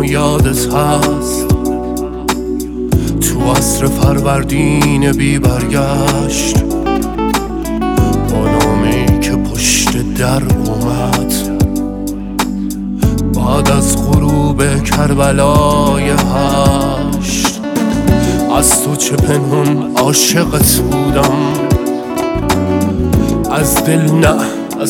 و یادت هست تو عصر فروردین بی برگشت، با نامه‌ای که پشت در اومد بعد از غروب کربلای 8. از تو چه پنهون عاشقت بودم، از دل نه از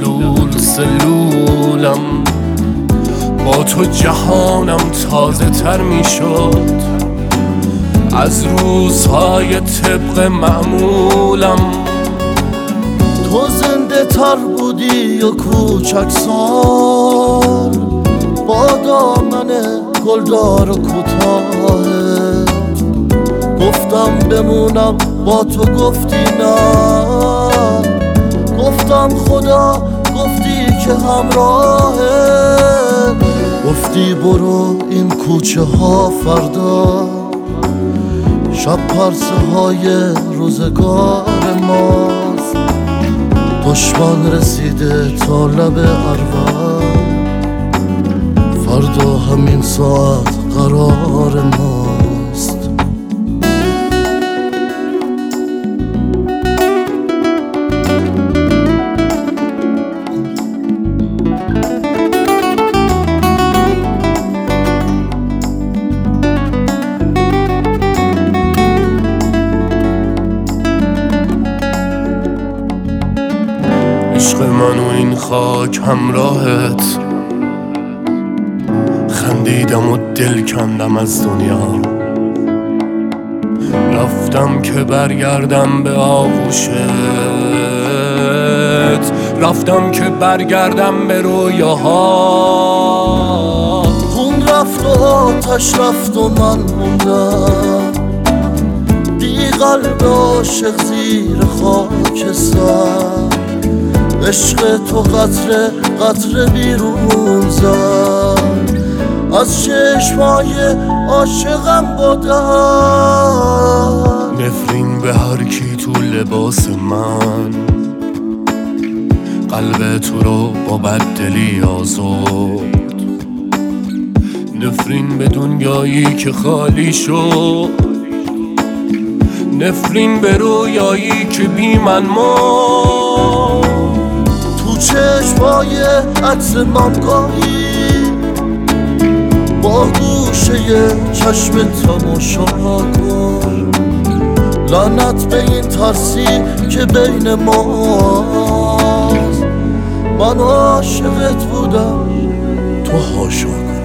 سلولم. با تو جهانم تازه تر می شد از روزهای طبق معمولم. تو زنده تر بودی و کوچک سال، با دامن گلدار و کوتاه. گفتم بمونم با تو گفتی نه، گفتم خدا گفتی که همراهه. گفتی برو این کوچه ها فردا شب پرسه های روزگار ماست. دشمن رسیده تا لب اروا، فردا همین ساعت قرار ماست. عشق من و این خاک همراهت، خندیدم و دل کندم از دنیا. رفتم که برگردم به آغوشت، رفتم که برگردم به رویاها. خون رفت و آتش رفت و من موندم، بی قلب عاشق زیر خاک سر. عشق تو قطره قطره بیرون زد از چشمای عاشقم بودن. نفرین به هر کی تو لباس من، قلب تو رو با بددلی آزرد. نفرین به دنیایی که خالی شد، نفرین به رویایی که بی من مرد. چشمای عکس من گاهی با گوشه چشم تماشا کن. لعنت به این ترسی که بین ماست، من عاشقت بودم تو حاشا کن.